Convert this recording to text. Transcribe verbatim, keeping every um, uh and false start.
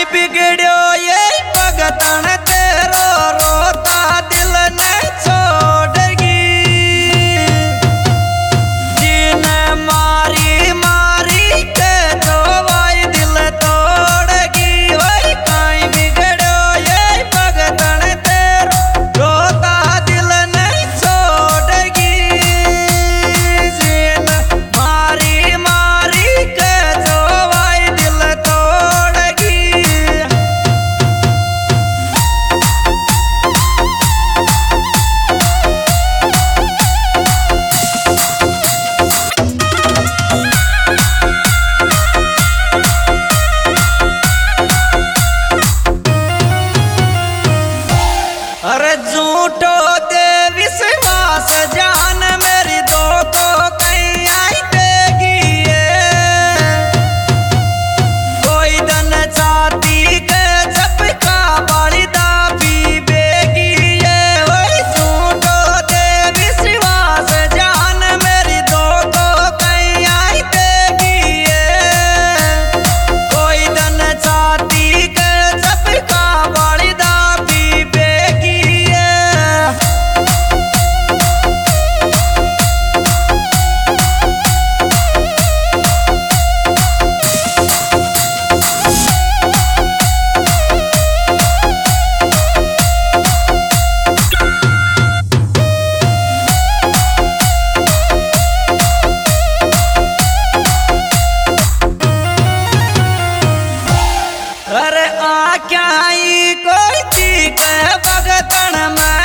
बिगड़ो ये भगतन तेरो रोता दिल ने छोड़गी जिने मारी मारी के तो वाई दिल तोड़गी वही काई बिगड़ो ये भगतन तेरो रोता दिल ने छोड़गी जिने मारी मारी के तो वाई दिल तोड़गी। अरे झूठो दे विश्वास जान मेरी दो को कहीं आई देगी ये कोई धन चाहती के झपका बाली दाबी बेगी ये वही झूठो दे विश्वास जान मेरी दो को कहीं आई देगी ये कोई धन चाहती के झपका बाली दाबी बेगी ये। अरे आ क्या कोई चीज भगतन में